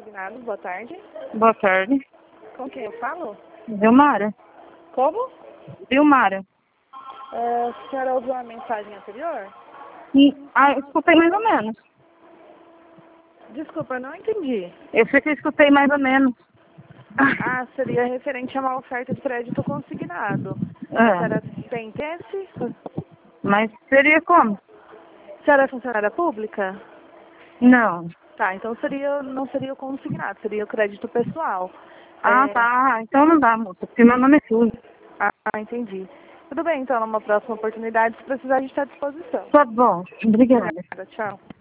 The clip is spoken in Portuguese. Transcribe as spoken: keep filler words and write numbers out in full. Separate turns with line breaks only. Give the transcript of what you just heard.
Consignados, boa tarde.
Boa tarde.
Com quem eu falo?
Vilmara.
Como?
Vilmara.
É, a senhora ouviu a mensagem anterior?
E, ah, eu escutei mais ou menos.
Desculpa, eu não entendi.
Eu sei que eu escutei mais ou menos.
Ah, seria referente a uma oferta de crédito consignado. A senhora
É.
tem interesse?
Mas seria como?
A senhora é funcionária pública?
Não.
Tá, então seria, não seria o consignado, seria o crédito pessoal.
Ah,
É,
tá. Então não dá, moça, porque meu nome é Suzy.
Ah, entendi. Tudo bem, então, numa próxima oportunidade, se precisar, a gente está à disposição.
Tá bom. Obrigada.
Obrigada, tchau.